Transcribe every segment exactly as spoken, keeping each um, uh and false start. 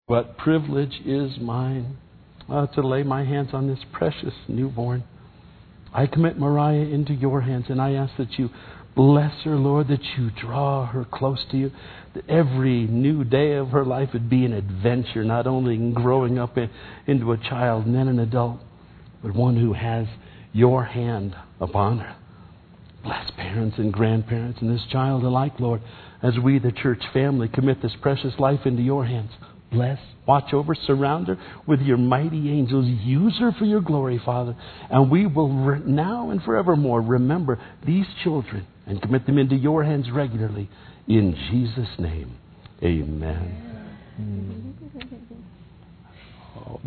What privilege is mine uh, to lay my hands on this precious newborn. I commit Mariah into your hands, and I ask that you bless her, Lord, that you draw her close to you, that every new day of her life would be an adventure, not only in growing up in, into a child and then an adult, but one who has your hand upon her. Bless parents and grandparents and this child alike, Lord, as we, the church family, commit this precious life into your hands. Bless, watch over, surround her with your mighty angels. Use her for your glory, Father. And we will re- now and forevermore remember these children and commit them into your hands regularly. In Jesus' name, amen. Mm. Oh,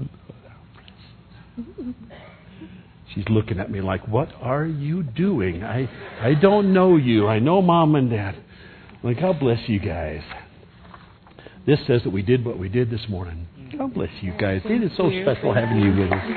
she's looking at me like, what are you doing? I, I don't know you. I know Mom and Dad. Like, God bless you guys. This says that we did what we did this morning. God bless you guys. It is so special having you with us.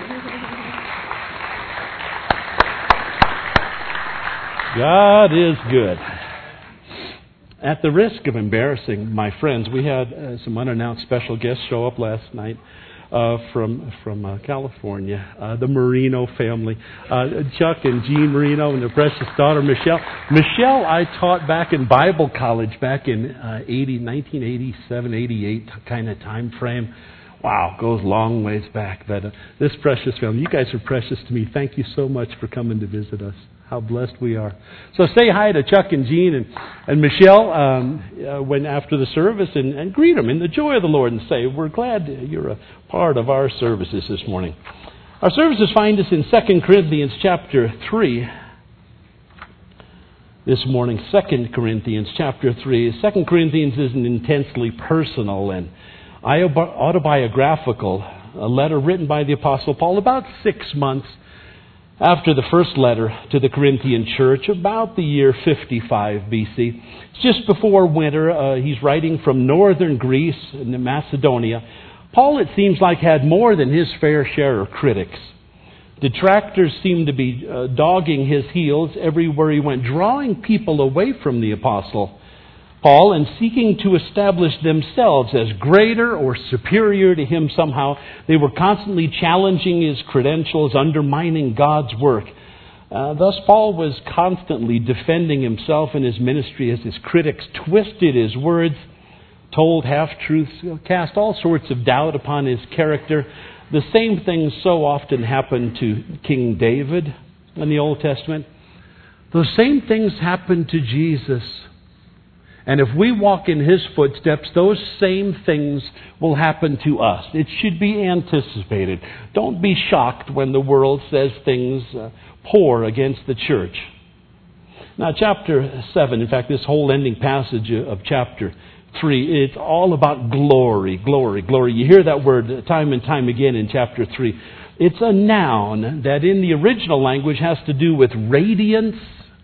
God is good. At the risk of embarrassing my friends, we had uh, some unannounced special guests show up last night uh, from from uh, California, uh, the Marino family, uh, Chuck and Jean Marino and their precious daughter Michelle. Michelle, I taught back in Bible college back in uh, eighty, nineteen eighty-seven, eighty-eight kind of time frame. Wow, goes long ways back. But uh, this precious family, you guys are precious to me. Thank you so much for coming to visit us. How blessed we are. So say hi to Chuck and Jean and, and Michelle um, uh, when after the service and, and greet them in the joy of the Lord and say, we're glad you're a part of our services this morning. Our services find us in Second Corinthians chapter three. This morning, Second Corinthians chapter three. Second Corinthians is an intensely personal and autobiographical a letter written by the Apostle Paul about six months after the first letter to the Corinthian church, about the year fifty-five B C. It's just before winter. Uh, he's writing from northern Greece and Macedonia. Paul, it seems like, had more than his fair share of critics. Detractors seemed to be uh, dogging his heels everywhere he went, drawing people away from the apostle Paul and seeking to establish themselves as greater or superior to him somehow. They were constantly challenging his credentials, undermining God's work. Uh, thus, Paul was constantly defending himself and his ministry as his critics twisted his words, told half-truths, cast all sorts of doubt upon his character. The same thing so often happened to King David in the Old Testament. Those same things happened to Jesus. And if we walk in His footsteps, those same things will happen to us. It should be anticipated. Don't be shocked when the world says things uh, poor against the church. Now, chapter seven, in fact, this whole ending passage of chapter three, it's all about glory, glory, glory. You hear that word time and time again in chapter three. It's a noun that in the original language has to do with radiance,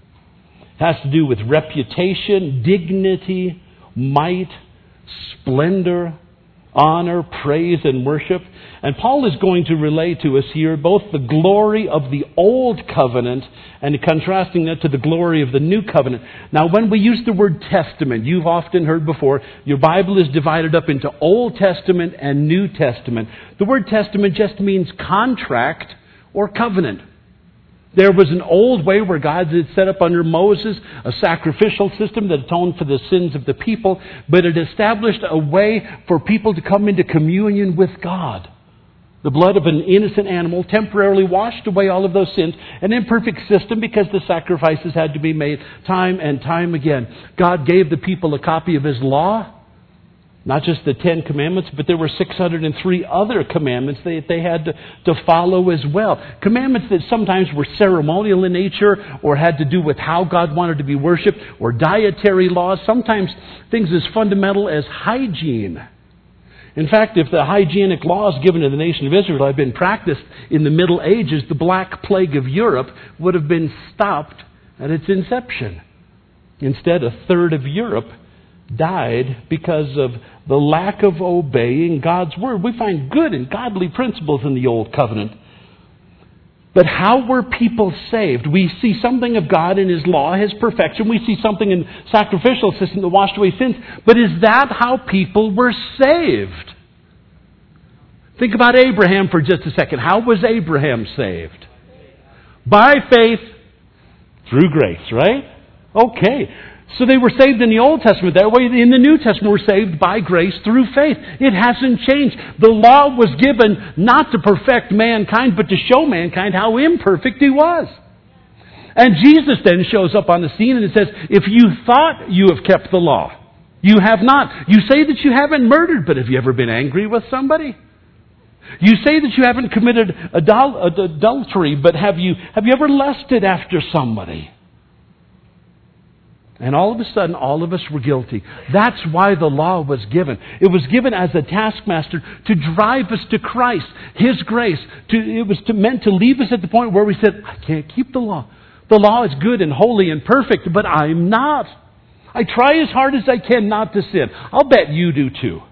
has to do with reputation, dignity, might, splendor, honor, praise, and worship. And Paul is going to relay to us here both the glory of the Old Covenant and contrasting that to the glory of the New Covenant. Now, when we use the word Testament, you've often heard before, your Bible is divided up into Old Testament and New Testament. The word Testament just means contract or covenant. There was an old way where God had set up under Moses a sacrificial system that atoned for the sins of the people, but it established a way for people to come into communion with God. The blood of an innocent animal temporarily washed away all of those sins. An imperfect system because the sacrifices had to be made time and time again. God gave the people a copy of His law. Not just the Ten Commandments, but there were six hundred three other commandments that they had to, to follow as well. Commandments that sometimes were ceremonial in nature or had to do with how God wanted to be worshipped, or dietary laws, sometimes things as fundamental as hygiene. In fact, if the hygienic laws given to the nation of Israel had been practiced in the Middle Ages, the Black Plague of Europe would have been stopped at its inception. Instead, a third of Europe died because of the lack of obeying God's Word. We find good and godly principles in the Old Covenant. But how were people saved? We see something of God in His law, His perfection. We see something in sacrificial system that washed away sins. But is that how people were saved? Think about Abraham for just a second. How was Abraham saved? By faith, through grace, right? Okay. So they were saved in the Old Testament that way. In the New Testament, we're saved by grace through faith. It hasn't changed. The law was given not to perfect mankind, but to show mankind how imperfect he was. And Jesus then shows up on the scene and it says, if you thought you have kept the law, you have not. You say that you haven't murdered, but have you ever been angry with somebody? You say that you haven't committed adul- adultery, but have you, have you ever lusted after somebody? And all of a sudden, all of us were guilty. That's why the law was given. It was given as a taskmaster to drive us to Christ, His grace. To, it was to, meant to leave us at the point where we said, I can't keep the law. The law is good and holy and perfect, but I'm not. I try as hard as I can not to sin. I'll bet you do too.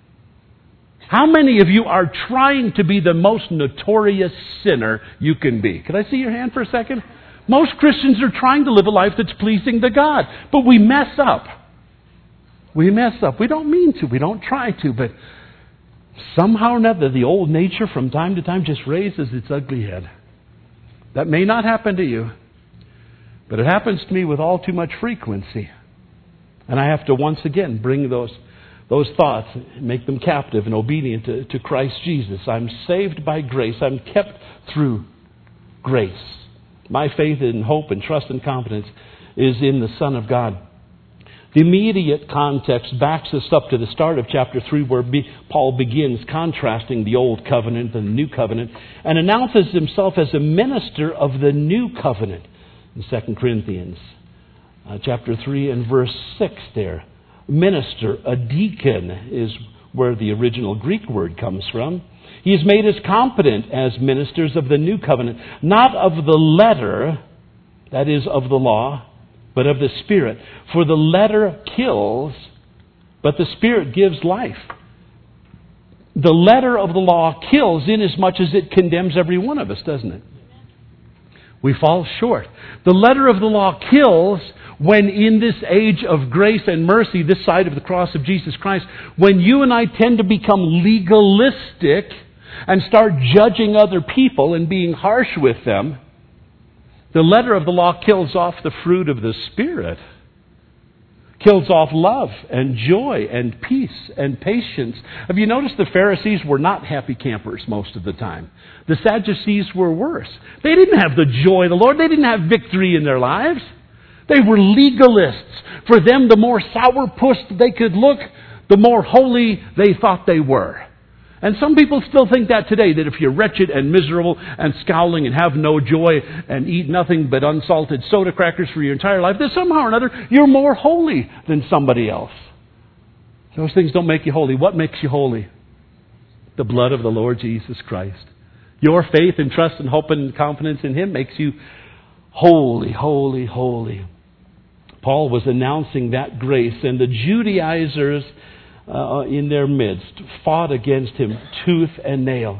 How many of you are trying to be the most notorious sinner you can be? Can I see your hand for a second? Most Christians are trying to live a life that's pleasing to God, but we mess up. We mess up. We don't mean to. We don't try to, but somehow or another, the old nature from time to time just raises its ugly head. That may not happen to you, but it happens to me with all too much frequency. And I have to once again bring those those thoughts, make them captive and obedient to, to Christ Jesus. I'm saved by grace. I'm kept through grace. My faith and hope and trust and confidence is in the Son of God. The immediate context backs us up to the start of chapter three, where Paul begins contrasting the Old Covenant and the New Covenant and announces himself as a minister of the New Covenant in Second Corinthians uh, chapter three and verse six there. Minister, a deacon, is where the original Greek word comes from. He is made as competent as ministers of the New Covenant, not of the letter, that is, of the law, but of the Spirit. For the letter kills, but the Spirit gives life. The letter of the law kills inasmuch as it condemns every one of us, doesn't it? We fall short. The letter of the law kills when in this age of grace and mercy, this side of the cross of Jesus Christ, when you and I tend to become legalistic and start judging other people and being harsh with them, the letter of the law kills off the fruit of the Spirit. Kills off love and joy and peace and patience. Have you noticed the Pharisees were not happy campers most of the time? The Sadducees were worse. They didn't have the joy of the Lord. They didn't have victory in their lives. They were legalists. For them, the more sourpuss they could look, the more holy they thought they were. And some people still think that today, that if you're wretched and miserable and scowling and have no joy and eat nothing but unsalted soda crackers for your entire life, that somehow or another you're more holy than somebody else. Those things don't make you holy. What makes you holy? The blood of the Lord Jesus Christ. Your faith and trust and hope and confidence in Him makes you holy, holy, holy. Paul was announcing that grace, and the Judaizers uh, in their midst fought against him tooth and nail.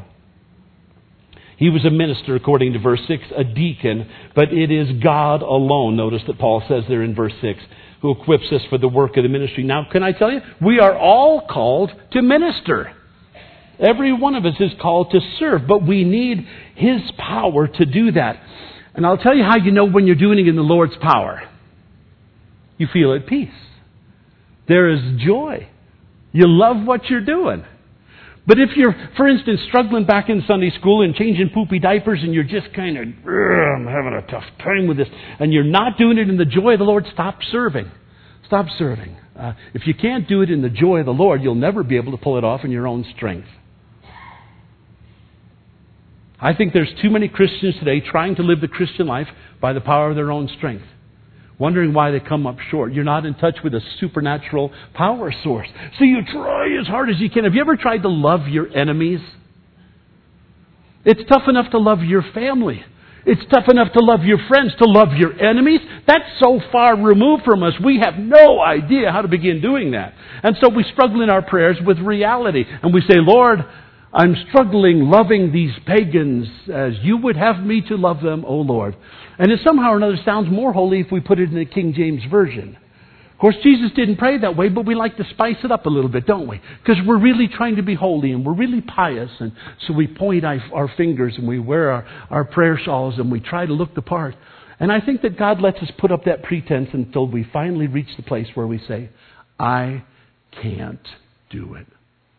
He was a minister, according to verse six, a deacon, but it is God alone, notice that Paul says there in verse six, who equips us for the work of the ministry. Now, can I tell you, we are all called to minister. Every one of us is called to serve, but we need His power to do that. And I'll tell you how you know when you're doing it in the Lord's power. You feel at peace. There is joy. You love what you're doing. But if you're, for instance, struggling back in Sunday school and changing poopy diapers and you're just kind of, I'm having a tough time with this, and you're not doing it in the joy of the Lord, stop serving. Stop serving. Uh, if you can't do it in the joy of the Lord, you'll never be able to pull it off in your own strength. I think there's too many Christians today trying to live the Christian life by the power of their own strength, wondering why they come up short. You're not in touch with a supernatural power source. So you try as hard as you can. Have you ever tried to love your enemies? It's tough enough to love your family. It's tough enough to love your friends. To love your enemies, that's so far removed from us, we have no idea how to begin doing that. And so we struggle in our prayers with reality. And we say, Lord, I'm struggling loving these pagans as you would have me to love them, O Lord. And it somehow or another sounds more holy if we put it in the King James Version. Of course, Jesus didn't pray that way, but we like to spice it up a little bit, don't we? Because we're really trying to be holy and we're really pious. And so we point our, our fingers and we wear our, our prayer shawls and we try to look the part. And I think that God lets us put up that pretense until we finally reach the place where we say, I can't do it.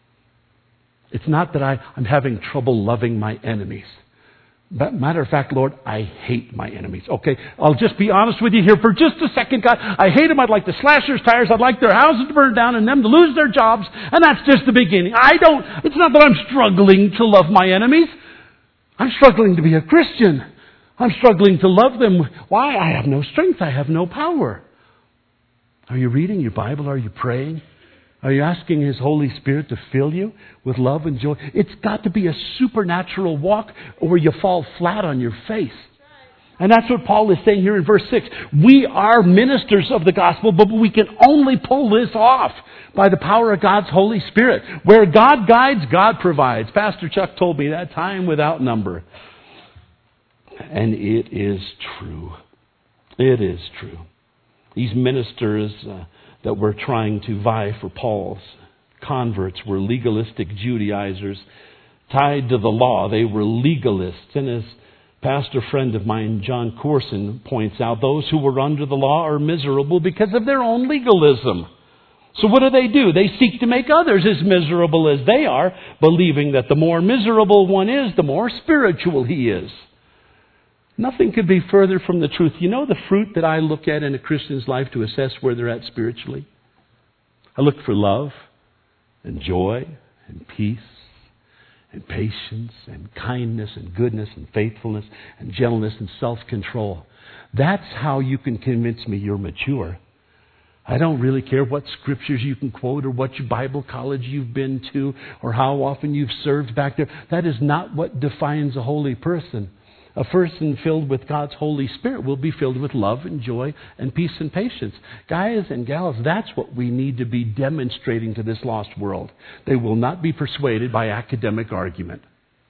It's not that I, I'm having trouble loving my enemies. But matter of fact, Lord, I hate my enemies. Okay, I'll just be honest with you here for just a second, God. I hate them. I'd like to slash their tires. I'd like their houses to burn down and them to lose their jobs. And that's just the beginning. I don't, it's not that I'm struggling to love my enemies. I'm struggling to be a Christian. I'm struggling to love them. Why? I have no strength. I have no power. Are you reading your Bible? Are you praying? Are you asking His Holy Spirit to fill you with love and joy? It's got to be a supernatural walk or you fall flat on your face. And that's what Paul is saying here in verse six. We are ministers of the gospel, but we can only pull this off by the power of God's Holy Spirit. Where God guides, God provides. Pastor Chuck told me that time without number. And it is true. It is true. These ministers Uh, that were trying to vie for Paul's converts were legalistic Judaizers tied to the law. They were legalists. And as pastor friend of mine, John Corson, points out, those who were under the law are miserable because of their own legalism. So what do they do? They seek to make others as miserable as they are, believing that the more miserable one is, the more spiritual he is. Nothing could be further from the truth. You know the fruit that I look at in a Christian's life to assess where they're at spiritually? I look for love and joy and peace and patience and kindness and goodness and faithfulness and gentleness and self-control. That's how you can convince me you're mature. I don't really care what scriptures you can quote or what Bible college you've been to or how often you've served back there. That is not what defines a holy person. A person filled with God's Holy Spirit will be filled with love and joy and peace and patience. Guys and gals, that's what we need to be demonstrating to this lost world. They will not be persuaded by academic argument.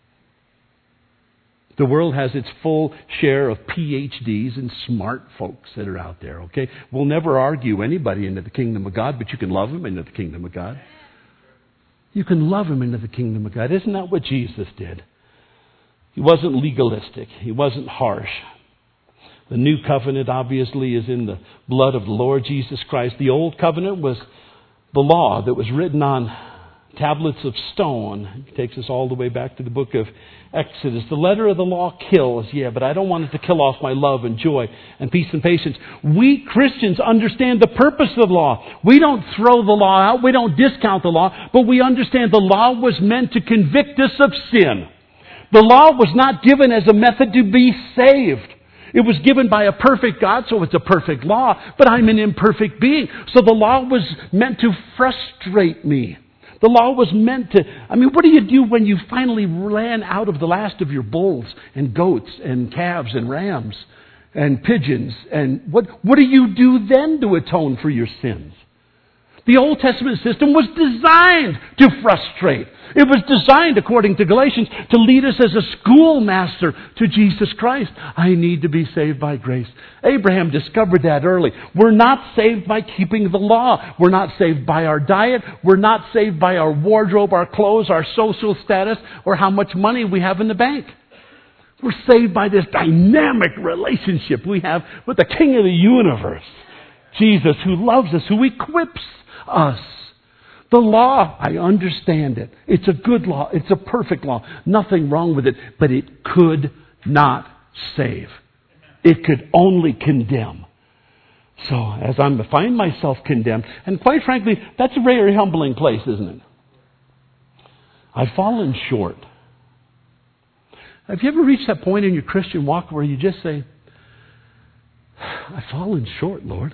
The world has its full share of P H Ds and smart folks that are out there, okay? We'll never argue anybody into the kingdom of God, but you can love them into the kingdom of God. You can love them into the kingdom of God. Isn't that what Jesus did? He wasn't legalistic. He wasn't harsh. The new covenant obviously is in the blood of the Lord Jesus Christ. The old covenant was the law that was written on tablets of stone. It takes us all the way back to the book of Exodus. The letter of the law kills, yeah, but I don't want it to kill off my love and joy and peace and patience. We Christians understand the purpose of the law. We don't throw the law out. We don't discount the law, but we understand the law was meant to convict us of sin. The law was not given as a method to be saved. It was given by a perfect God, so it's a perfect law, but I'm an imperfect being. So the law was meant to frustrate me. The law was meant to, I mean, what do you do when you finally ran out of the last of your bulls and goats and calves and rams and pigeons? And what, what do you do then to atone for your sins? The Old Testament system was designed to frustrate. It was designed, according to Galatians, to lead us as a schoolmaster to Jesus Christ. I need to be saved by grace. Abraham discovered that early. We're not saved by keeping the law. We're not saved by our diet. We're not saved by our wardrobe, our clothes, our social status, or how much money we have in the bank. We're saved by this dynamic relationship we have with the King of the universe, Jesus, who loves us, who equips us. The law, I understand it. It's a good law. It's a perfect law. Nothing wrong with it. But it could not save. It could only condemn. So as I find myself condemned, and quite frankly, that's a very humbling place, isn't it? I've fallen short. Have you ever reached that point in your Christian walk where you just say, I've fallen short, Lord.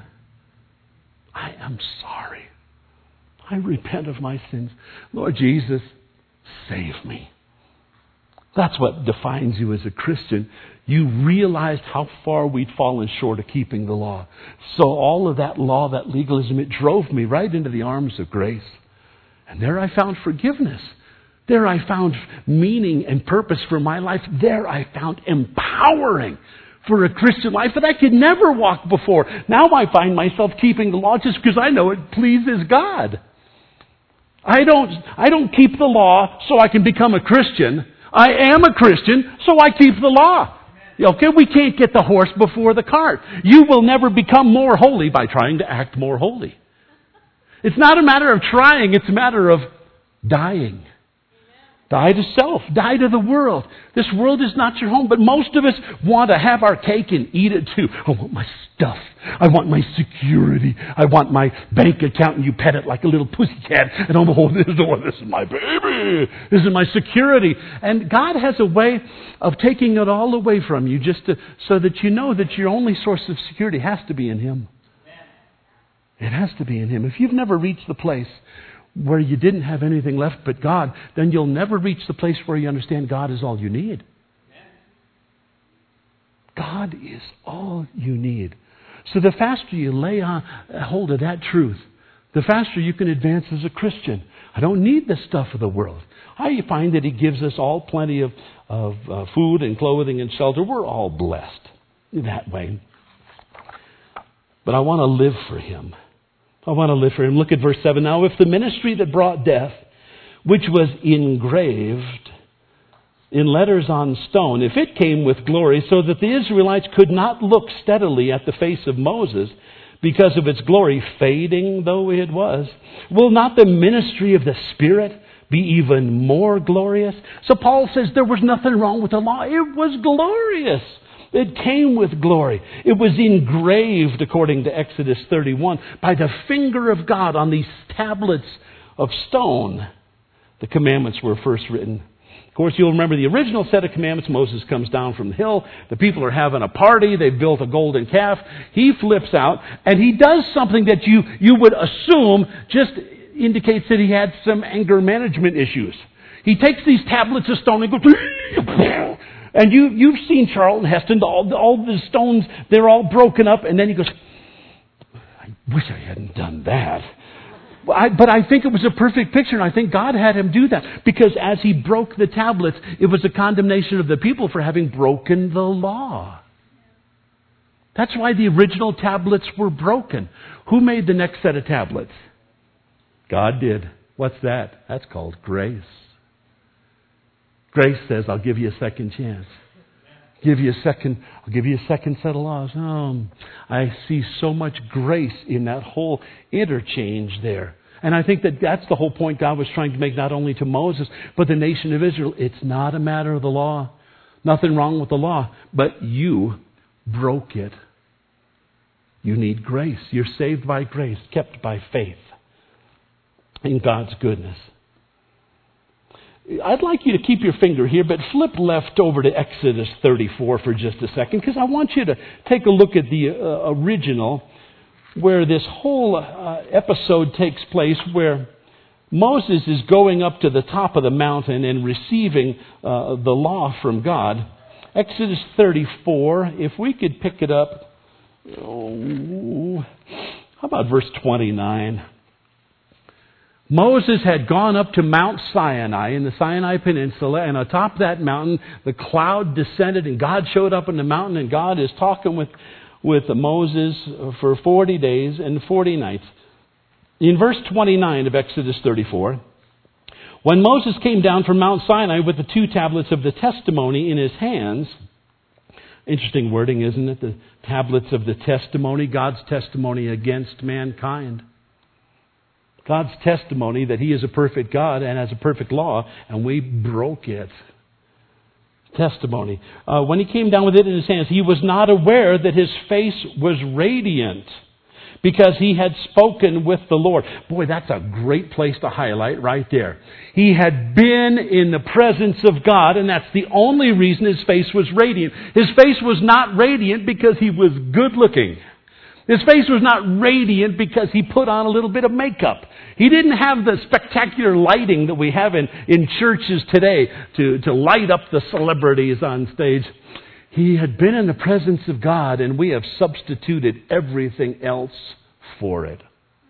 I am sorry. I repent of my sins. Lord Jesus, save me. That's what defines you as a Christian. You realized how far we'd fallen short of keeping the law. So all of that law, that legalism, it drove me right into the arms of grace. And there I found forgiveness. There I found meaning and purpose for my life. There I found empowering for a Christian life that I could never walk before. Now I find myself keeping the law just because I know it pleases God. I don't, I don't keep the law so I can become a Christian. I am a Christian, so I keep the law. Okay, we can't get the horse before the cart. You will never become more holy by trying to act more holy. It's not a matter of trying, it's a matter of dying. Die to self. Die to the world. This world is not your home, but most of us want to have our cake and eat it too. I want my stuff. I want my security. I want my bank account, and you pet it like a little pussycat. And oh, this is, oh, this is my baby. This is my security. And God has a way of taking it all away from you just to, so that you know that your only source of security has to be in Him. It has to be in Him. If you've never reached the place where you didn't have anything left but God, then you'll never reach the place where you understand God is all you need. God is all you need. So the faster you lay on, hold of that truth, the faster you can advance as a Christian. I don't need the stuff of the world. I find that He gives us all plenty of, of uh, food and clothing and shelter. We're all blessed in that way. But I want to live for Him. I want to live for Him. Look at verse seven. Now, if the ministry that brought death, which was engraved in letters on stone, if it came with glory so that the Israelites could not look steadily at the face of Moses because of its glory, fading though it was, will not the ministry of the Spirit be even more glorious? So Paul says there was nothing wrong with the law. It was glorious. It came with glory. It was engraved, according to Exodus thirty-one, by the finger of God on these tablets of stone. The commandments were first written. Of course, you'll remember the original set of commandments. Moses comes down from the hill. The people are having a party. They've built a golden calf. He flips out, and he does something that you, you would assume just indicates that he had some anger management issues. He takes these tablets of stone and goes... And you, you've seen Charlton Heston, all, all the stones, they're all broken up. And then he goes, I wish I hadn't done that. I, but I think it was a perfect picture, and I think God had him do that. Because as he broke the tablets, it was a condemnation of the people for having broken the law. That's why the original tablets were broken. Who made the next set of tablets? God did. What's that? That's called grace. Grace says, I'll give you a second chance. Give you a second, I'll give you a second set of laws. Oh, I see so much grace in that whole interchange there. And I think that that's the whole point God was trying to make, not only to Moses, but the nation of Israel. It's not a matter of the law. Nothing wrong with the law. But you broke it. You need grace. You're saved by grace, kept by faith in God's goodness. I'd like you to keep your finger here, but flip left over to Exodus thirty-four for just a second, because I want you to take a look at the uh, original, where this whole uh, episode takes place, where Moses is going up to the top of the mountain and receiving uh, the law from God. Exodus thirty-four, if we could pick it up, oh, how about verse twenty-nine? Moses had gone up to Mount Sinai in the Sinai Peninsula, and atop that mountain, the cloud descended, and God showed up in the mountain, and God is talking with, with Moses for forty days and forty nights. In verse twenty-nine of Exodus thirty-four, when Moses came down from Mount Sinai with the two tablets of the testimony in his hands, interesting wording, isn't it? The tablets of the testimony, God's testimony against mankind. God's testimony that He is a perfect God and has a perfect law, and we broke it. Testimony. Uh, when He came down with it in His hands, He was not aware that His face was radiant because He had spoken with the Lord. Boy, that's a great place to highlight right there. He had been in the presence of God, and that's the only reason His face was radiant. His face was not radiant because He was good looking. His face was not radiant because He put on a little bit of makeup. He didn't have the spectacular lighting that we have in, in churches today to, to light up the celebrities on stage. He had been in the presence of God, and we have substituted everything else for it.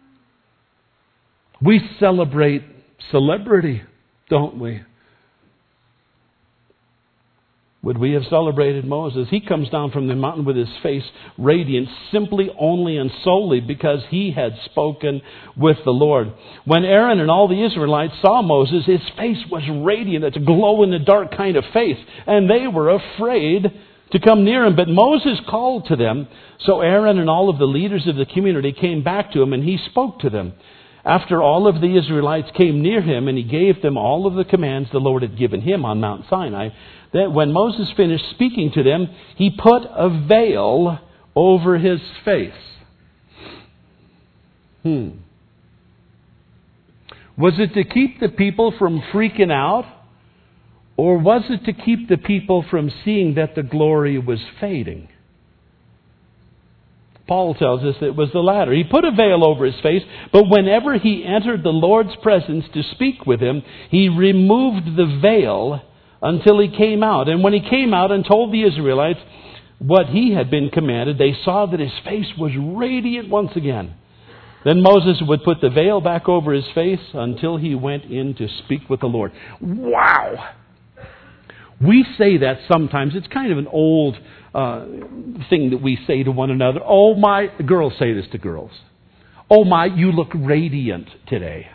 We celebrate celebrity, don't we? would we have celebrated Moses? He comes down from the mountain with his face radiant, simply, only, and solely because he had spoken with the Lord. When Aaron and all the Israelites saw Moses, his face was radiant. It's a glow-in-the-dark kind of face. And they were afraid to come near him. But Moses called to them. So Aaron and all of the leaders of the community came back to him, and he spoke to them. After all of the Israelites came near him, and he gave them all of the commands the Lord had given him on Mount Sinai, that when Moses finished speaking to them, he put a veil over his face. Hmm. Was it to keep the people from freaking out? Or was it to keep the people from seeing that the glory was fading? Paul tells us it was the latter. He put a veil over his face, but whenever he entered the Lord's presence to speak with him, he removed the veil until he came out. And when he came out and told the Israelites what he had been commanded, they saw that his face was radiant once again. Then Moses would put the veil back over his face until he went in to speak with the Lord. Wow! We say that sometimes. It's kind of an old uh, thing that we say to one another. Oh my, girls say this to girls. Oh my, you look radiant today.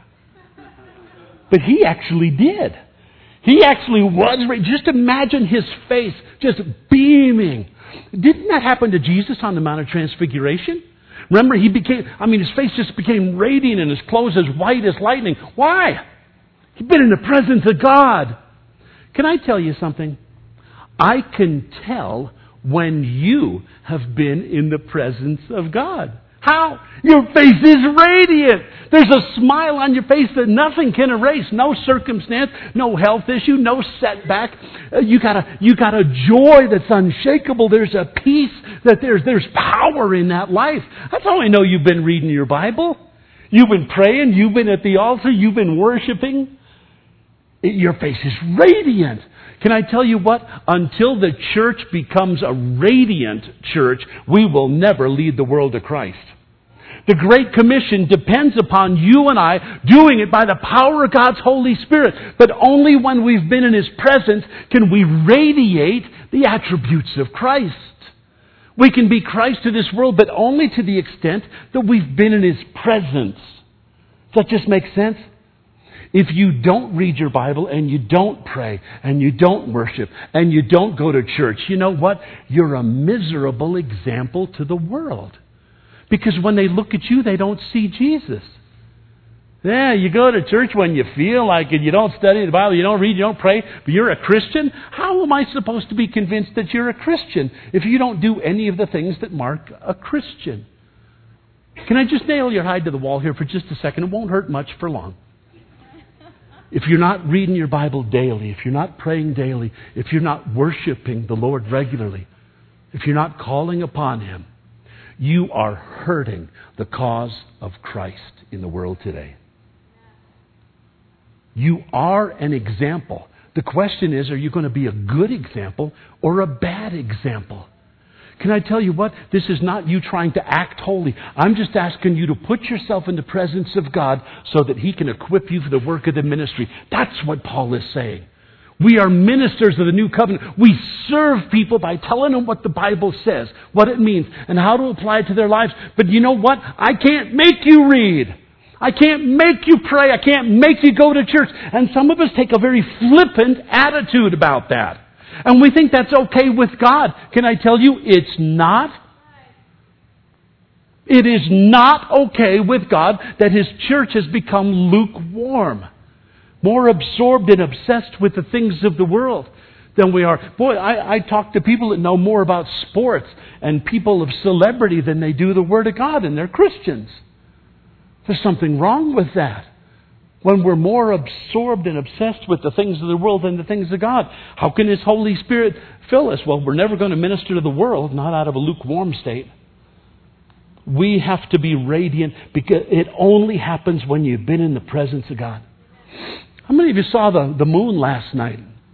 But he actually did. He actually was radiant. Just imagine his face just beaming. Didn't that happen to Jesus on the Mount of Transfiguration? Remember, he became, I mean, his face just became radiant and his clothes as white as lightning. Why? He'd been in the presence of God. Can I tell you something? I can tell when you have been in the presence of God. How? Your face is radiant. There's a smile on your face that nothing can erase. No circumstance, no health issue, no setback. Uh, you got a you got a joy that's unshakable. There's a peace that there's there's power in that life. That's how I know you've been reading your Bible. You've been praying. You've been at the altar. You've been worshiping. Your face is radiant. Can I tell you what? Until the church becomes a radiant church, we will never lead the world to Christ. The Great Commission depends upon you and I doing it by the power of God's Holy Spirit. But only when we've been in His presence can we radiate the attributes of Christ. We can be Christ to this world, but only to the extent that we've been in His presence. Does that just make sense? If you don't read your Bible and you don't pray and you don't worship and you don't go to church, you know what? You're a miserable example to the world. Because when they look at you, they don't see Jesus. Yeah, you go to church when you feel like it. You don't study the Bible. You don't read. You don't pray. But you're a Christian. How am I supposed to be convinced that you're a Christian if you don't do any of the things that mark a Christian? Can I just nail your hide to the wall here for just a second? It won't hurt much for long. If you're not reading your Bible daily, if you're not praying daily, if you're not worshiping the Lord regularly, if you're not calling upon Him, you are hurting the cause of Christ in the world today. You are an example. The question is, are you going to be a good example or a bad example? Can I tell you what? This is not you trying to act holy. I'm just asking you to put yourself in the presence of God so that He can equip you for the work of the ministry. That's what Paul is saying. We are ministers of the new covenant. We serve people by telling them what the Bible says, what it means, and how to apply it to their lives. But you know what? I can't make you read. I can't make you pray. I can't make you go to church. And some of us take a very flippant attitude about that. And we think that's okay with God. Can I tell you, it's not? It is not okay with God that His church has become lukewarm. More absorbed and obsessed with the things of the world than we are. Boy, I, I talk to people that know more about sports and people of celebrity than they do the Word of God, and they're Christians. There's something wrong with that. When we're more absorbed and obsessed with the things of the world than the things of God. How can His Holy Spirit fill us? Well, we're never going to minister to the world, not out of a lukewarm state. We have to be radiant because it only happens when you've been in the presence of God. How many of you saw the, the moon last night?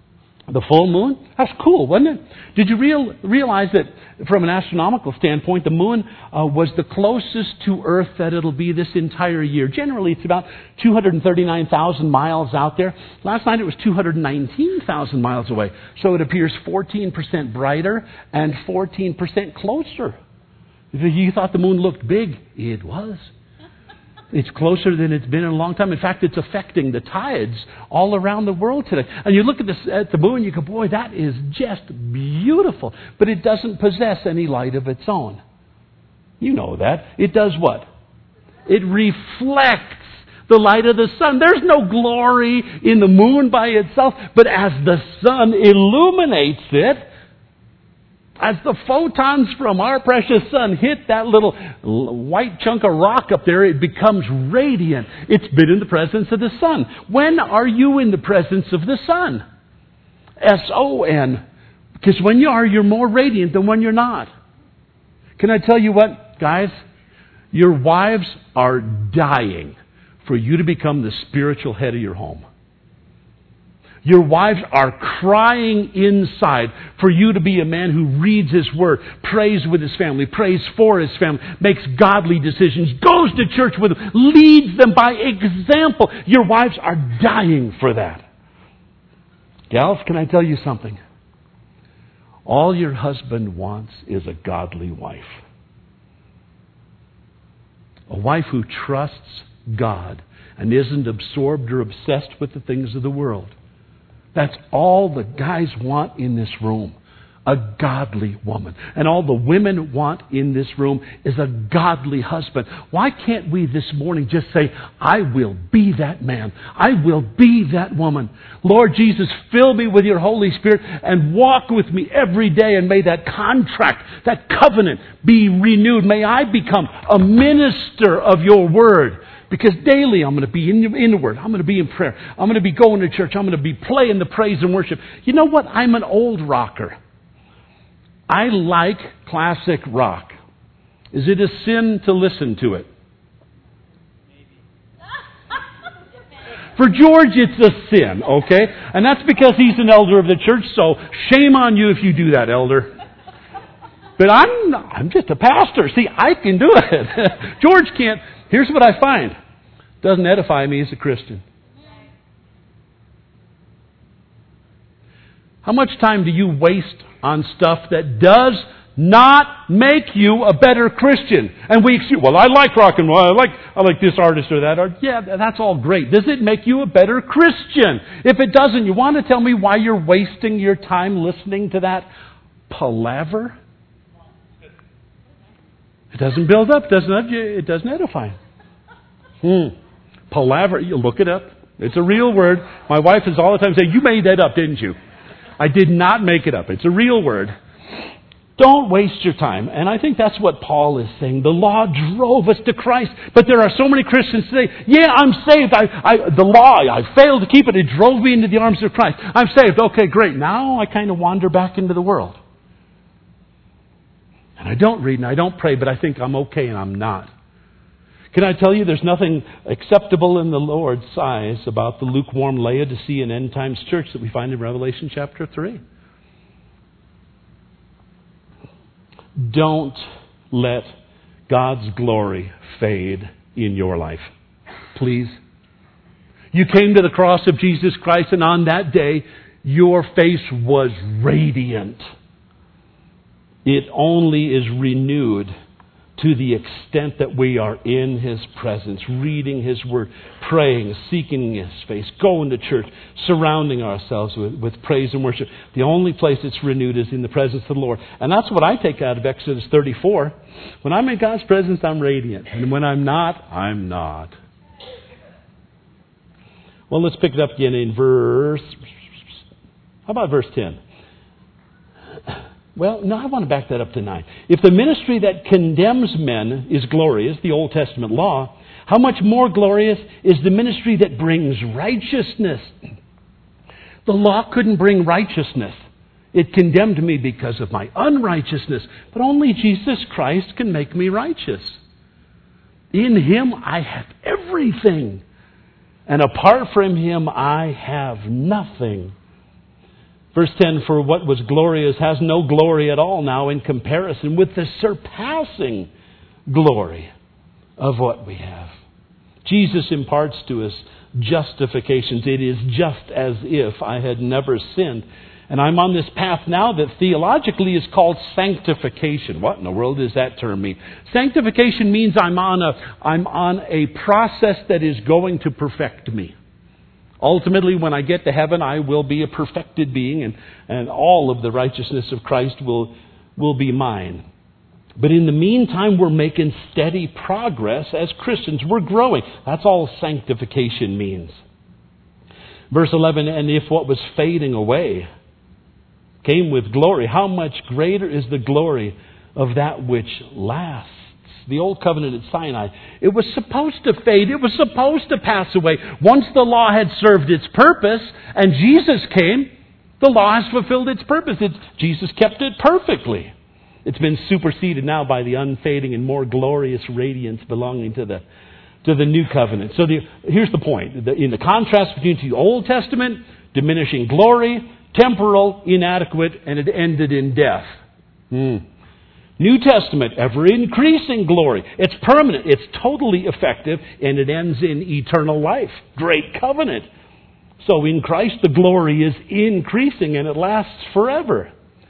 The full moon? That's cool, wasn't it? Did you real, realize that from an astronomical standpoint, the moon uh, was the closest to Earth that it'll be this entire year? Generally, it's about two hundred thirty-nine thousand miles out there. Last night it was two hundred nineteen thousand miles away. So it appears fourteen percent brighter and fourteen percent closer. If you thought the moon looked big, it was. It's closer than it's been in a long time. In fact, it's affecting the tides all around the world today. And you look at, this, at the moon, you go, boy, that is just beautiful. But it doesn't possess any light of its own. You know that. It does what? It reflects the light of the sun. There's no glory in the moon by itself. But as the sun illuminates it, as the photons from our precious sun hit that little white chunk of rock up there, it becomes radiant. It's been in the presence of the sun. When are you in the presence of the sun? S O N. Because when you are, you're more radiant than when you're not. Can I tell you what, guys? Your wives are dying for you to become the spiritual head of your home. Your wives are crying inside for you to be a man who reads His Word, prays with his family, prays for his family, makes godly decisions, goes to church with them, leads them by example. Your wives are dying for that. Gals, can I tell you something? All your husband wants is a godly wife. A wife who trusts God and isn't absorbed or obsessed with the things of the world. That's all the guys want in this room. A godly woman. And all the women want in this room is a godly husband. Why can't we this morning just say, I will be that man. I will be that woman. Lord Jesus, fill me with your Holy Spirit and walk with me every day, and may that contract, that covenant be renewed. May I become a minister of your word. Because daily I'm going to be in the, in the Word. I'm going to be in prayer. I'm going to be going to church. I'm going to be playing the praise and worship. You know what? I'm an old rocker. I like classic rock. Is it a sin to listen to it? For George, it's a sin, okay? And that's because he's an elder of the church, so shame on you if you do that, elder. But I'm not, I'm just a pastor. See, I can do it. George can't. Here's what I find. Doesn't edify me as a Christian. How much time do you waste on stuff that does not make you a better Christian? And we excuse, well, I like rock and roll. I like, I like this artist or that artist. Yeah, that's all great. Does it make you a better Christian? If it doesn't, you want to tell me why you're wasting your time listening to that palaver? It doesn't build up, doesn't it? It doesn't edify. Hmm. Palaver, you look it up. It's a real word. My wife is all the time saying, you made that up, didn't you? I did not make it up. It's a real word. Don't waste your time. And I think that's what Paul is saying. The law drove us to Christ. But there are so many Christians today. Yeah, I'm saved. I, I, the law, I failed to keep it. It drove me into the arms of Christ. I'm saved. Okay, great. Now I kind of wander back into the world. And I don't read and I don't pray, but I think I'm okay and I'm not. Can I tell you, there's nothing acceptable in the Lord's eyes about the lukewarm Laodicean end times church that we find in Revelation chapter three. Don't let God's glory fade in your life. Please. You came to the cross of Jesus Christ, and on that day, your face was radiant. It only is renewed to the extent that we are in His presence, reading His Word, praying, seeking His face, going to church, surrounding ourselves with, with praise and worship. The only place it's renewed is in the presence of the Lord. And that's what I take out of Exodus thirty-four. When I'm in God's presence, I'm radiant. And when I'm not, I'm not. Well, let's pick it up again in verse... How about verse ten? Well, no, I want to back that up to nine. If the ministry that condemns men is glorious, the Old Testament law, how much more glorious is the ministry that brings righteousness? The law couldn't bring righteousness. It condemned me because of my unrighteousness. But only Jesus Christ can make me righteous. In Him I have everything. And apart from Him I have nothing. Verse ten, for what was glorious has no glory at all now in comparison with the surpassing glory of what we have. Jesus imparts to us justifications. It is just as if I had never sinned. And I'm on this path now that theologically is called sanctification. What in the world does that term mean? Sanctification means I'm on a, I'm on a process that is going to perfect me. Ultimately, when I get to heaven, I will be a perfected being, and, and all of the righteousness of Christ will, will be mine. But in the meantime, we're making steady progress as Christians. We're growing. That's all sanctification means. Verse eleven, and if what was fading away came with glory, how much greater is the glory of that which lasts? The old covenant at Sinai, it was supposed to fade. It was supposed to pass away. Once the law had served its purpose and Jesus came, the law has fulfilled its purpose. It's, Jesus kept it perfectly. It's been superseded now by the unfading and more glorious radiance belonging to the to the new covenant. So the, here's the point. The, in the contrast between the Old Testament, diminishing glory, temporal, inadequate, and it ended in death. Hmm. New Testament, ever increasing glory. It's permanent, it's totally effective, and it ends in eternal life. Great covenant. So in Christ, the glory is increasing and it lasts forever.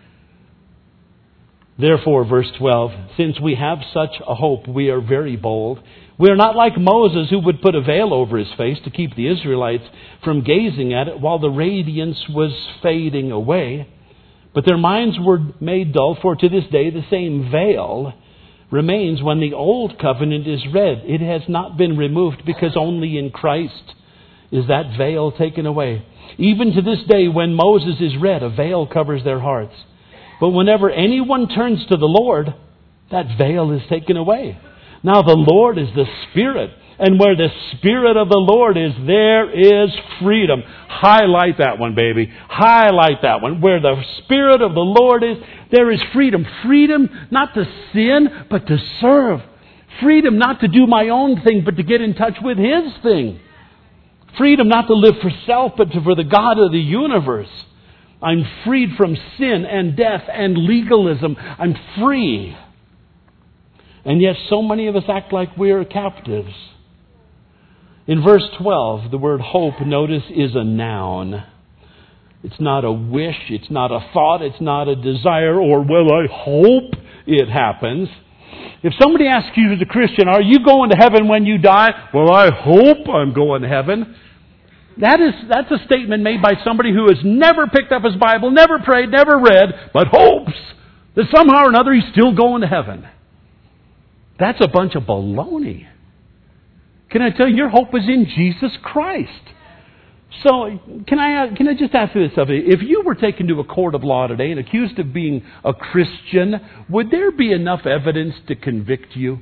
Therefore, verse twelve, since we have such a hope, we are very bold. We are not like Moses, who would put a veil over his face to keep the Israelites from gazing at it while the radiance was fading away. But their minds were made dull, for to this day the same veil remains when the old covenant is read. It has not been removed, because only in Christ is that veil taken away. Even to this day, when Moses is read, a veil covers their hearts. But whenever anyone turns to the Lord, that veil is taken away. Now the Lord is the Spirit, and where the Spirit of the Lord is, there is freedom. Highlight that one, baby. Highlight that one. Where the Spirit of the Lord is, there is freedom. Freedom not to sin, but to serve. Freedom not to do my own thing, but to get in touch with His thing. Freedom not to live for self, but to, for the God of the universe. I'm freed from sin and death and legalism. I'm free. And yet so many of us act like we are captives. In verse twelve, the word hope, notice, is a noun. It's not a wish, it's not a thought, it's not a desire, or, well, I hope it happens. If somebody asks you as a Christian, are you going to heaven when you die? Well, I hope I'm going to heaven. That is, that's a statement made by somebody who has never picked up his Bible, never prayed, never read, but hopes that somehow or another he's still going to heaven. That's a bunch of baloney. Can I tell you, your hope is in Jesus Christ. So, can I can I just ask you this of you? If you were taken to a court of law today and accused of being a Christian, would there be enough evidence to convict you?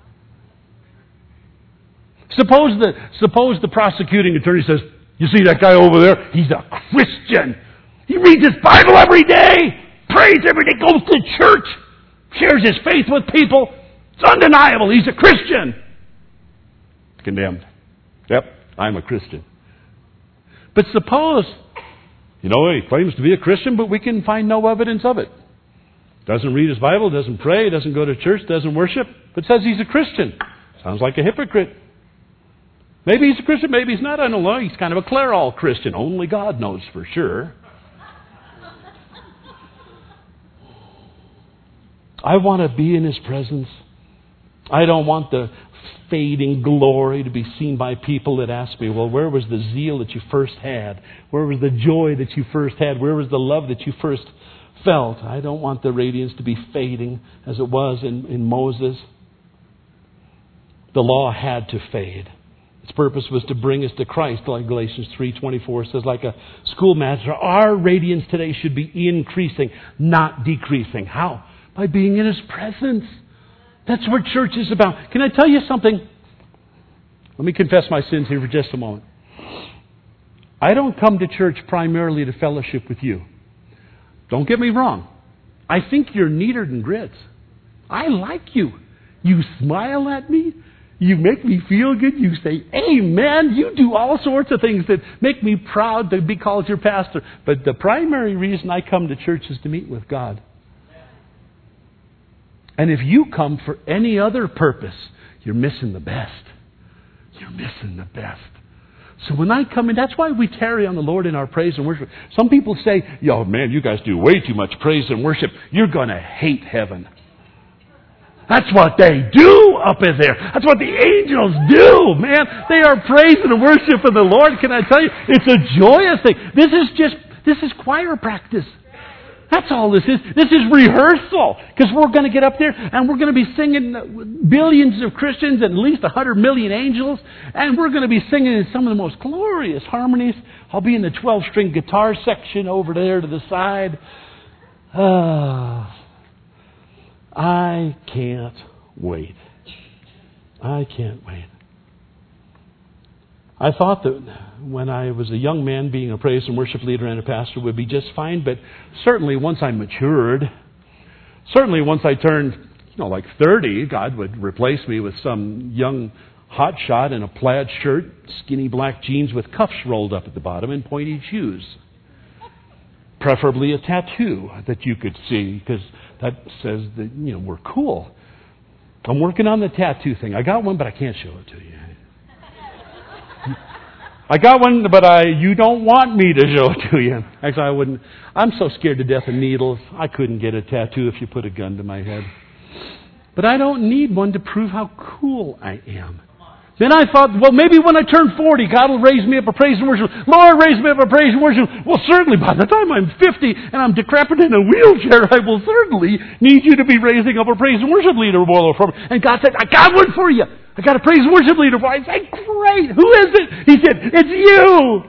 Suppose the suppose the prosecuting attorney says, you see that guy over there? He's a Christian. He reads his Bible every day, prays every day, goes to church, shares his faith with people. It's undeniable. He's a Christian. Condemned. Yep, I'm a Christian. But suppose, you know, he claims to be a Christian, but we can find no evidence of it. Doesn't read his Bible, doesn't pray, doesn't go to church, doesn't worship, but says he's a Christian. Sounds like a hypocrite. Maybe he's a Christian, maybe he's not. I don't know. He's kind of a clear-all Christian. Only God knows for sure. I want to be in His presence. I don't want the fading glory to be seen by people that ask me, well, where was the zeal that you first had? Where was the joy that you first had? Where was the love that you first felt? I don't want the radiance to be fading as it was in, in Moses. The law had to fade. Its purpose was to bring us to Christ, like Galatians three twenty-four says, like a schoolmaster. Our radiance today should be increasing, not decreasing. How? By being in His presence. That's what church is about. Can I tell you something? Let me confess my sins here for just a moment. I don't come to church primarily to fellowship with you. Don't get me wrong. I think you're neater than grits. I like you. You smile at me. You make me feel good. You say, amen. You do all sorts of things that make me proud to be called your pastor. But the primary reason I come to church is to meet with God. And if you come for any other purpose, you're missing the best. You're missing the best. So when I come in, that's why we tarry on the Lord in our praise and worship. Some people say, yo, man, you guys do way too much praise and worship. You're going to hate heaven. That's what they do up in there. That's what the angels do, man. They are praising and worshiping the Lord. Can I tell you? It's a joyous thing. This is just, this is choir practice. That's all this is. This is rehearsal. Because we're going to get up there and we're going to be singing billions of Christians and at least one hundred million angels. And we're going to be singing in some of the most glorious harmonies. I'll be in the twelve-string guitar section over there to the side. Ah... Uh, I can't wait. I can't wait. I thought that when I was a young man, being a praise and worship leader and a pastor would be just fine, but certainly once I matured, certainly once I turned, you know, like thirty, God would replace me with some young hotshot in a plaid shirt, skinny black jeans with cuffs rolled up at the bottom, and pointy shoes. Preferably a tattoo that you could see, because that says that, you know, we're cool. I'm working on the tattoo thing. I got one, but I can't show it to you. I got one, but I you don't want me to show it to you. Actually, I wouldn't. I'm so scared to death of needles. I couldn't get a tattoo if you put a gun to my head. But I don't need one to prove how cool I am. Then I thought, well, maybe when I turn forty, God will raise me up a praise and worship. Lord, raise me up a praise and worship. Well, certainly by the time I'm fifty and I'm decrepit in a wheelchair, I will certainly need you to be raising up a praise and worship leader for me. And God said, I got one for you. I got a praise and worship leader for you. I said, great. Who is it? He said, it's you.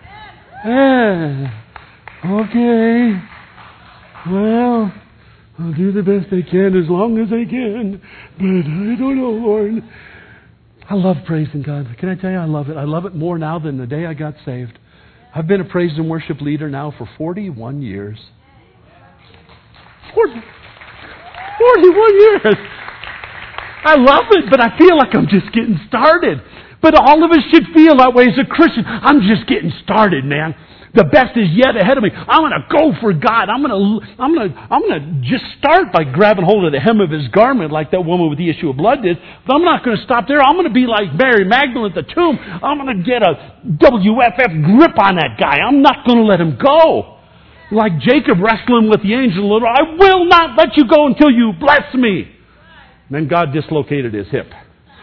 Yeah. Okay. Well, I'll do the best I can as long as I can. But I don't know, Lord. I love praising God. Can I tell you, I love it. I love it more now than the day I got saved. I've been a praise and worship leader now for forty-one years. forty, forty-one years. I love it, but I feel like I'm just getting started. But all of us should feel that way as a Christian. I'm just getting started, man. The best is yet ahead of me. I'm going to go for God. I'm going to, I'm going to, I'm going to just start by grabbing hold of the hem of His garment like that woman with the issue of blood did. But I'm not going to stop there. I'm going to be like Mary Magdalene at the tomb. I'm going to get a W F F grip on that guy. I'm not going to let him go. Like Jacob wrestling with the angel. I will not let you go until you bless me. And then God dislocated his hip.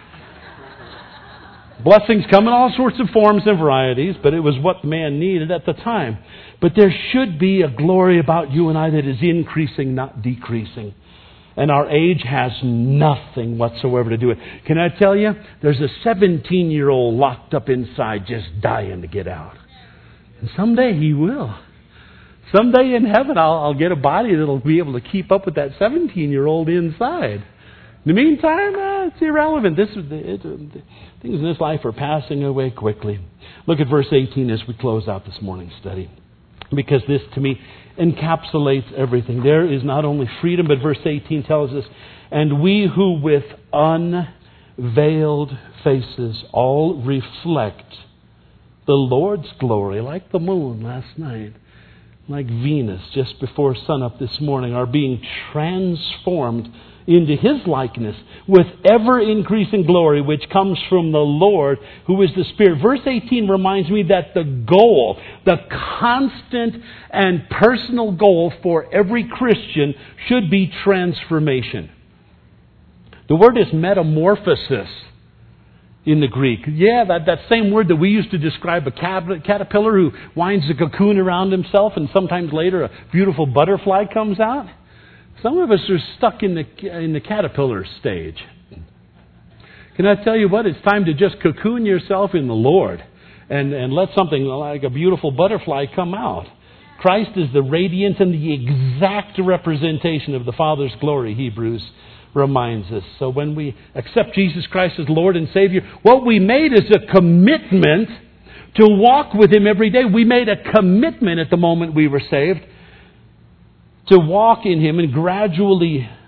Blessings come in all sorts of forms and varieties, but it was what man needed at the time. But there should be a glory about you and I that is increasing, not decreasing. And our age has nothing whatsoever to do with it. Can I tell you, there's a seventeen-year-old locked up inside just dying to get out. And someday he will. Someday in heaven I'll, I'll get a body that'll be able to keep up with that seventeen-year-old inside. In the meantime, uh, it's irrelevant. This is the, it, uh, things in this life are passing away quickly. Look at verse eighteen as we close out this morning's study. Because this, to me, encapsulates everything. There is not only freedom, but verse eighteen tells us, and we who with unveiled faces all reflect the Lord's glory, like the moon last night, like Venus just before sunup this morning, are being transformed into His likeness with ever-increasing glory, which comes from the Lord, who is the Spirit. Verse eighteen reminds me that the goal, the constant and personal goal for every Christian should be transformation. The word is metamorphosis in the Greek. Yeah, that, that same word that we used to describe a caterpillar who winds a cocoon around himself and sometimes later a beautiful butterfly comes out. Some of us are stuck in the in the caterpillar stage. Can I tell you what? It's time to just cocoon yourself in the Lord and, and let something like a beautiful butterfly come out. Christ is the radiant and the exact representation of the Father's glory, Hebrews reminds us. So when we accept Jesus Christ as Lord and Savior, what we made is a commitment to walk with Him every day. We made a commitment at the moment we were saved to walk in Him and gradually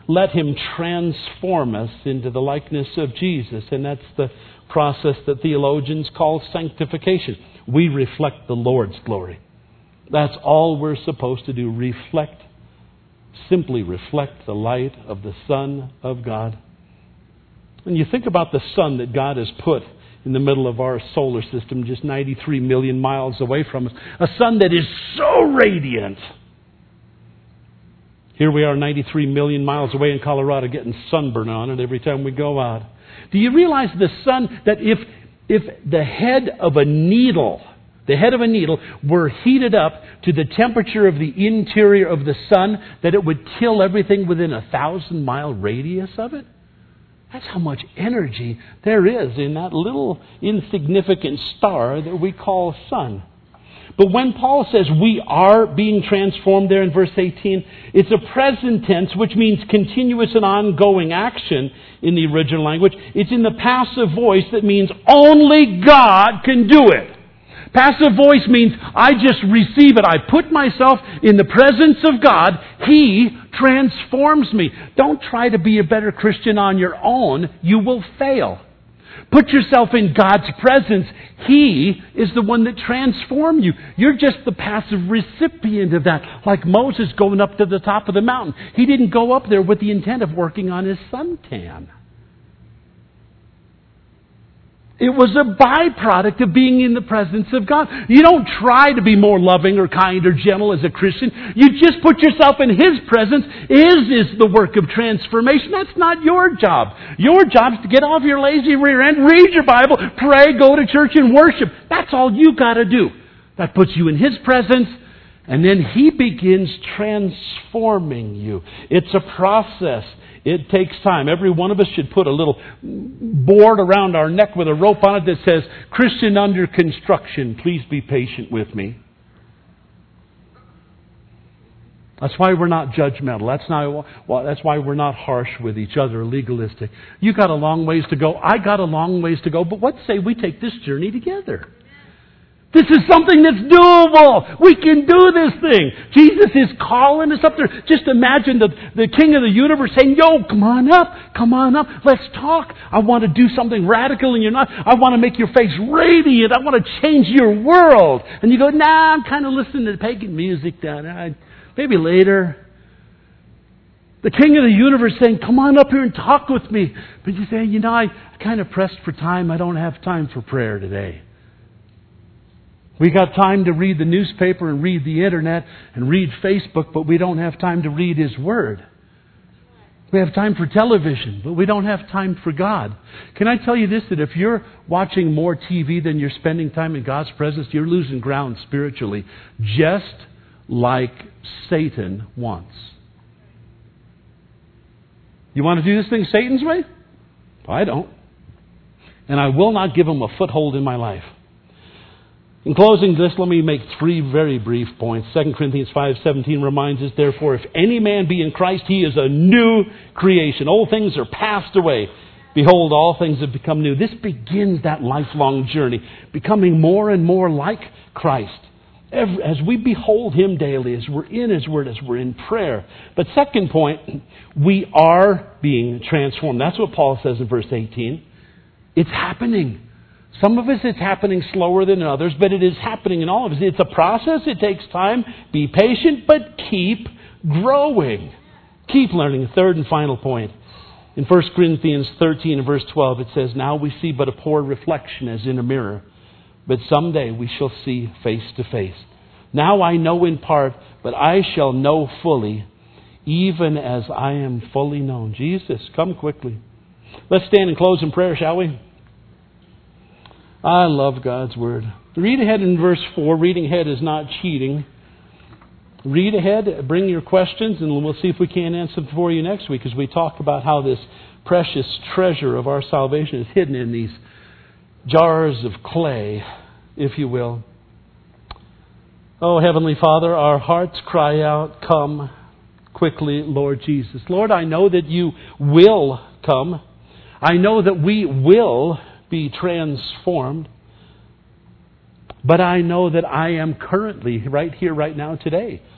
let Him transform us into the likeness of Jesus. And that's the process that theologians call sanctification. We reflect the Lord's glory. That's all we're supposed to do. Reflect, simply reflect the light of the Son of God. When you think about the sun that God has put in the middle of our solar system, just ninety-three million miles away from us, a sun that is so radiant. Here we are ninety-three million miles away in Colorado getting sunburn on it every time we go out. Do you realize the sun, that if if the head of a needle, the head of a needle were heated up to the temperature of the interior of the sun, that it would kill everything within a thousand mile radius of it? That's how much energy there is in that little insignificant star that we call sun. But when Paul says we are being transformed there in verse eighteen, it's a present tense, which means continuous and ongoing action in the original language. It's in the passive voice that means only God can do it. Passive voice means I just receive it. I put myself in the presence of God. He transforms me. Don't try to be a better Christian on your own. You will fail. Put yourself in God's presence. He is the one that transformed you. You're just the passive recipient of that. Like Moses going up to the top of the mountain. He didn't go up there with the intent of working on his suntan. It was a byproduct of being in the presence of God. You don't try to be more loving or kind or gentle as a Christian. You just put yourself in His presence. His is the work of transformation. That's not your job. Your job is to get off your lazy rear end, read your Bible, pray, go to church and worship. That's all you got to do. That puts you in His presence, and then He begins transforming you. It's a process. It takes time. Every one of us should put a little board around our neck with a rope on it that says, Christian under construction, please be patient with me. That's why we're not judgmental. That's not. Well, that's why we're not harsh with each other, legalistic. You got a long ways to go. I got a long ways to go. But let's say we take this journey together. This is something that's doable. We can do this thing. Jesus is calling us up there. Just imagine the, the King of the universe saying, yo, come on up. Come on up. Let's talk. I want to do something radical in your life. I want to make your face radiant. I want to change your world. And you go, nah, I'm kind of listening to pagan music down there. Maybe later. The King of the universe saying, come on up here and talk with me. But you say, you know, I, I kind of pressed for time. I don't have time for prayer today. We got time to read the newspaper and read the internet and read Facebook, but we don't have time to read His Word. We have time for television, but we don't have time for God. Can I tell you this, that if you're watching more T V than you're spending time in God's presence, you're losing ground spiritually, just like Satan wants. You want to do this thing Satan's way? I don't. And I will not give him a foothold in my life. In closing this, let me make three very brief points. Second Corinthians five seventeen reminds us, therefore, if any man be in Christ, he is a new creation. Old things are passed away. Behold, all things have become new. This begins that lifelong journey, becoming more and more like Christ. As we behold Him daily, as we're in His Word, as we're in prayer. But second point, we are being transformed. That's what Paul says in verse eighteen. It's happening. Some of us, it's happening slower than others, but it is happening in all of us. It's a process. It takes time. Be patient, but keep growing. Keep learning. Third and final point. In First Corinthians thirteen and verse twelve, it says, now we see but a poor reflection as in a mirror, but someday we shall see face to face. Now I know in part, but I shall know fully, even as I am fully known. Jesus, come quickly. Let's stand and close in prayer, shall we? I love God's Word. Read ahead in verse four. Reading ahead is not cheating. Read ahead, bring your questions, and we'll see if we can answer them for you next week as we talk about how this precious treasure of our salvation is hidden in these jars of clay, if you will. Oh, Heavenly Father, our hearts cry out, come quickly, Lord Jesus. Lord, I know that You will come. I know that we will be transformed. But I know that I am currently, right here, right now, today,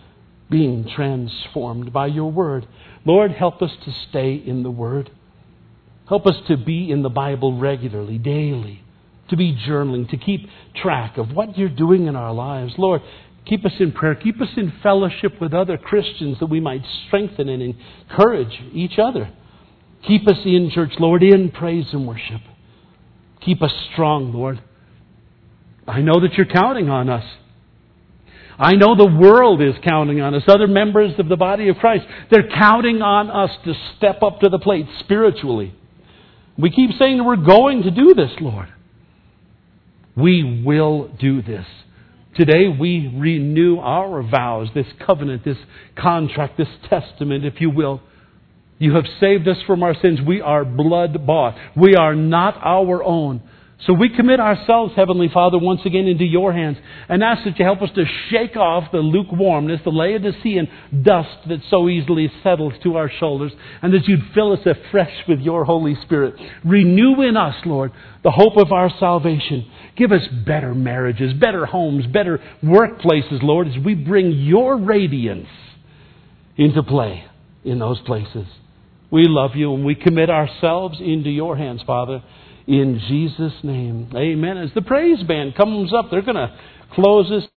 being transformed by your Word. Lord, help us to stay in the Word. Help us to be in the Bible regularly, daily, to be journaling, to keep track of what you're doing in our lives. Lord, keep us in prayer. Keep us in fellowship with other Christians that we might strengthen and encourage each other. Keep us in church, Lord, in praise and worship. Keep us strong, Lord. I know that you're counting on us. I know the world is counting on us. Other members of the body of Christ, they're counting on us to step up to the plate spiritually. We keep saying that we're going to do this, Lord. We will do this. Today we renew our vows, this covenant, this contract, this testament, if you will. You have saved us from our sins. We are blood bought. We are not our own. So we commit ourselves, Heavenly Father, once again into your hands and ask that you help us to shake off the lukewarmness, the Laodicean dust that so easily settles to our shoulders, and that you'd fill us afresh with your Holy Spirit. Renew in us, Lord, the hope of our salvation. Give us better marriages, better homes, better workplaces, Lord, as we bring your radiance into play in those places. We love you and we commit ourselves into your hands, Father. In Jesus' name, amen. As the praise band comes up, they're going to close us.